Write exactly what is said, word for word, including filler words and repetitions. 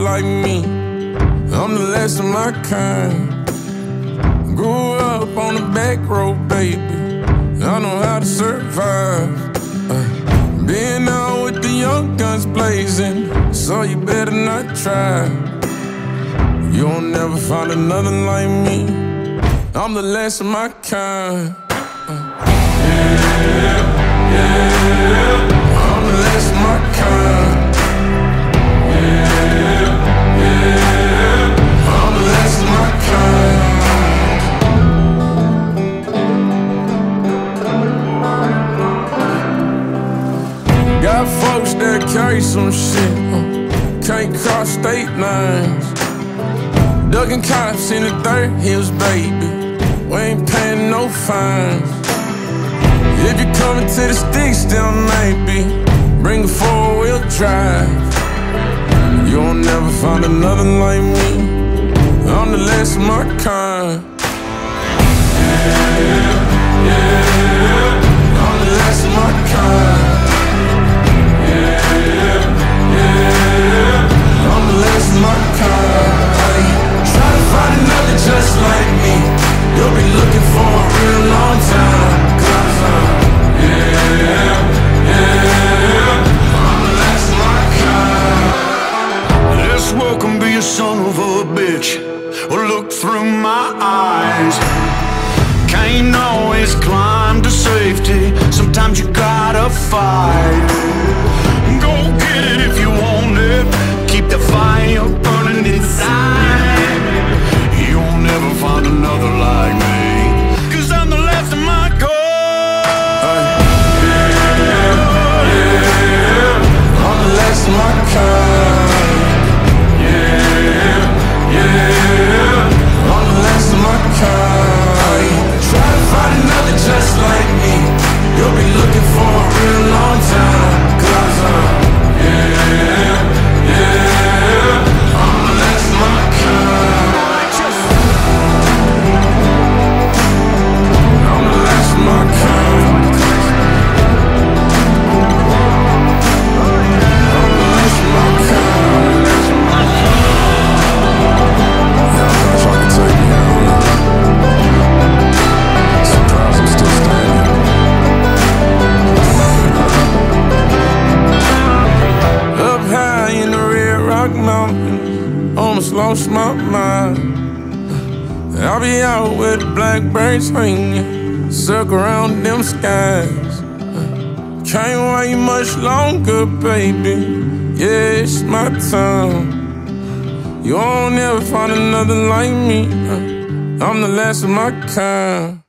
like me. I'm the last of my kind. Grew up on the back road, baby. I know how to survive. uh, Being out with the young guns blazing, so you better not try. You'll never find another like me. I'm the last of my kind. uh, Yeah, yeah, I'm the last of my kind. Yeah, yeah, I'm the last of my kind. Got folks that carry some shit, uh, can't cross state lines. Ducking cops in the third hills, baby. We ain't paying no fines. If you're coming to the sticks, then maybe bring a four-wheel drive. You'll never find another like me. I'm the last of my kind. Yeah, yeah, I'm the last of my kind. Yeah, yeah, I'm the last of my kind. Try to find another just like me. You'll be looking for a real long time. Cause I'm, yeah, yeah, I'm the last of my kind. This world can be a son of a bitch, or look through my eyes. Can't always climb to safety, sometimes you gotta fight. Go get it if you want it, keep the fire burning inside. You'll never find another like me, cause I'm the last of my kind. Yeah, yeah, I'm the last of my kind. Yeah, yeah, I'm the last of my kind. Try to find another just like me. You'll be looking for a real long time. Cause I'm, yeah, yeah, I'm the last of my kind. I'm the last of my kind. I'm the last of my kind. Yeah, I thought y'all could take me out. Surprised I'm still standing. Up high in the Red Rock Mountains, almost lost my mind. I'll be out with the blackbirds hanging, circle around them skies. Can't wait much longer, baby. Yeah, it's my time. You won't ever find another like me. I'm the last of my kind.